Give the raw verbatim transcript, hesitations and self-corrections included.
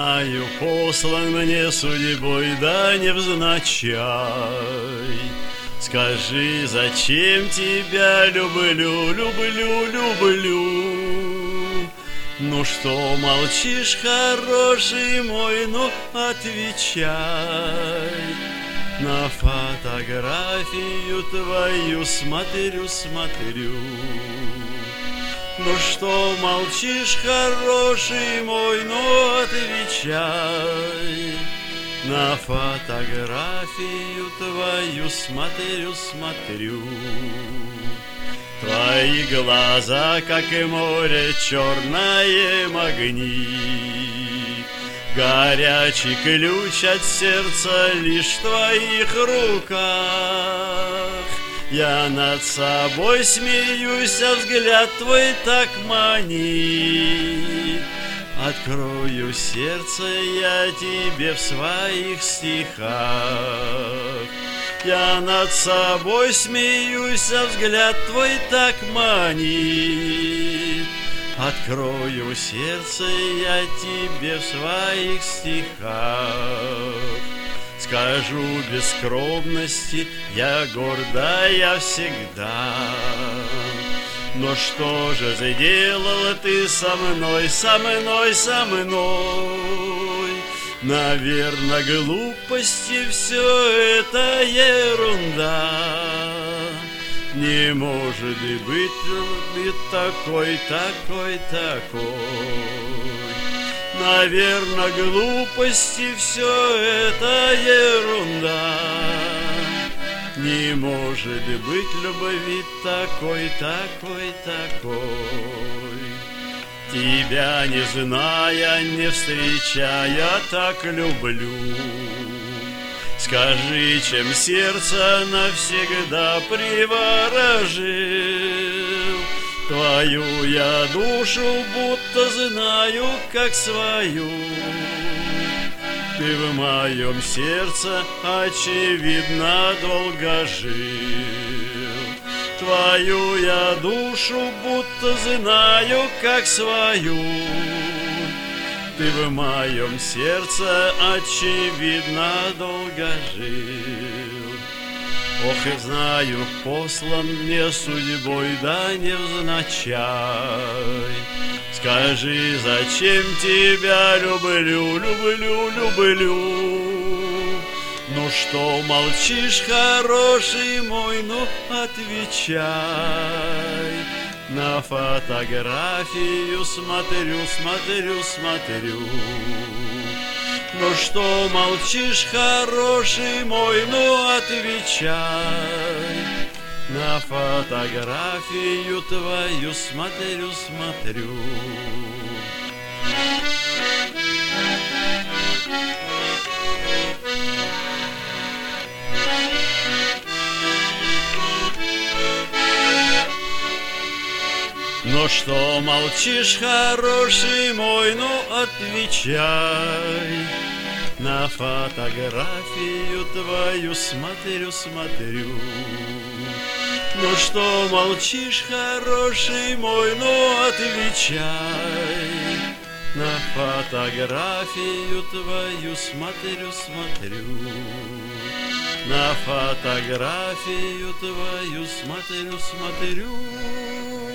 знаю, послан мне судьбой, да невзначай. Скажи, зачем тебя люблю, люблю, люблю? Ну что молчишь, хороший мой, ну отвечай. На фотографию твою смотрю, смотрю. Ну что молчишь, хороший мой, ну отвечай. На фотографию твою смотрю, смотрю. Твои глаза, как и море, черное магнит. Горячий ключ от сердца лишь в твоих руках. Я над собой смеюсь, а взгляд твой так манит. Открою сердце я тебе в своих стихах. Я над собой смеюсь, а взгляд твой так манит. Открою сердце я тебе в своих стихах. Скажу без скромности, я гордая всегда. Но что же сделала ты со мной, со мной, со мной? Наверно, глупости, все это ерунда. Не может быть любви такой, такой, такой. Наверно, глупости, все это ерунда. Не может быть любви такой, такой, такой. Тебя не зная, не встречая, так люблю. Скажи, чем сердце навсегда приворожил. Твою я душу будто знаю, как свою. Ты в моем сердце, очевидно, долго жил. Твою я душу будто знаю, как свою. Ты в моем сердце, очевидно, долго жил. Ох, и знаю, послан мне судьбой, да невзначай. Скажи, зачем тебя люблю, люблю, люблю? Ну что молчишь, хороший мой, ну отвечай. На фотографию смотрю, смотрю, смотрю. Ну что молчишь, хороший мой, ну отвечай. На фотографию твою смотрю, смотрю. Ну что молчишь, хороший мой, ну отвечай. На фотографию твою смотрю, смотрю. Ну что молчишь, хороший мой, ну отвечай. На фотографию твою смотрю, смотрю. На фотографию твою смотрю, смотрю.